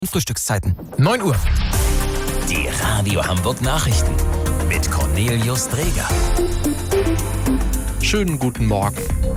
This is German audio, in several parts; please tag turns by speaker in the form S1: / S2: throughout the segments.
S1: Frühstückszeiten. 9 Uhr.
S2: Die Radio Hamburg Nachrichten mit Cornelius Dreger.
S3: Schönen guten Morgen.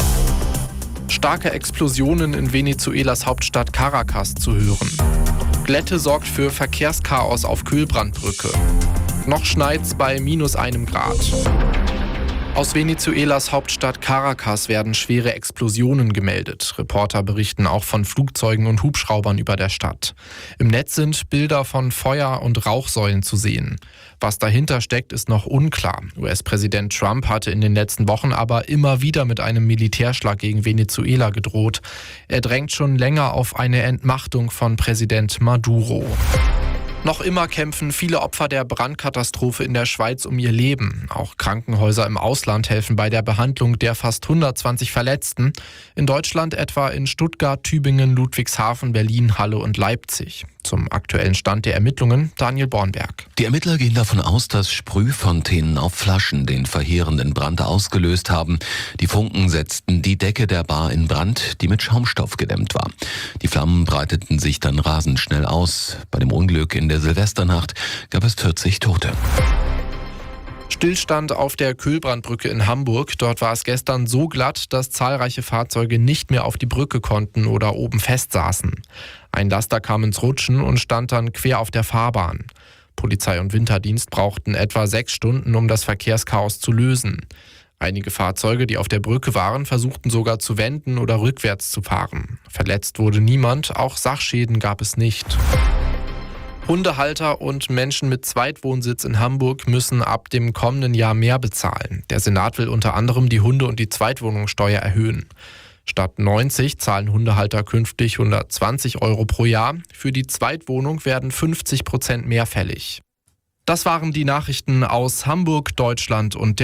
S3: Starke Explosionen in Venezuelas Hauptstadt Caracas zu hören. Glätte sorgt für Verkehrschaos auf Kühlbrandbrücke. Noch schneit's bei -1 Grad. Aus Venezuelas Hauptstadt Caracas werden schwere Explosionen gemeldet. Reporter berichten auch von Flugzeugen und Hubschraubern über der Stadt. Im Netz sind Bilder von Feuer- und Rauchsäulen zu sehen. Was dahinter steckt, ist noch unklar. US-Präsident Trump hatte in den letzten Wochen aber immer wieder mit einem Militärschlag gegen Venezuela gedroht. Er drängt schon länger auf eine Entmachtung von Präsident Maduro. Noch immer kämpfen viele Opfer der Brandkatastrophe in der Schweiz um ihr Leben. Auch Krankenhäuser im Ausland helfen bei der Behandlung der fast 120 Verletzten. In Deutschland etwa in Stuttgart, Tübingen, Ludwigshafen, Berlin, Halle und Leipzig. Zum aktuellen Stand der Ermittlungen Daniel Bornberg.
S4: Die Ermittler gehen davon aus, dass Sprühfontänen auf Flaschen den verheerenden Brand ausgelöst haben. Die Funken setzten die Decke der Bar in Brand, die mit Schaumstoff gedämmt war. Die Flammen breiteten sich dann rasend schnell aus. Bei dem Unglück in der Silvesternacht gab es 40 Tote.
S3: Stillstand auf der Kühlbrandbrücke in Hamburg. Dort war es gestern so glatt, dass zahlreiche Fahrzeuge nicht mehr auf die Brücke konnten oder oben festsaßen. Ein Laster kam ins Rutschen und stand dann quer auf der Fahrbahn. Polizei und Winterdienst brauchten etwa 6 Stunden, um das Verkehrschaos zu lösen. Einige Fahrzeuge, die auf der Brücke waren, versuchten sogar zu wenden oder rückwärts zu fahren. Verletzt wurde niemand, auch Sachschäden gab es nicht. Hundehalter und Menschen mit Zweitwohnsitz in Hamburg müssen ab dem kommenden Jahr mehr bezahlen. Der Senat will unter anderem die Hunde- und die Zweitwohnungssteuer erhöhen. Statt 90 zahlen Hundehalter künftig 120 € pro Jahr. Für die Zweitwohnung werden 50% mehr fällig. Das waren die Nachrichten aus Hamburg, Deutschland und der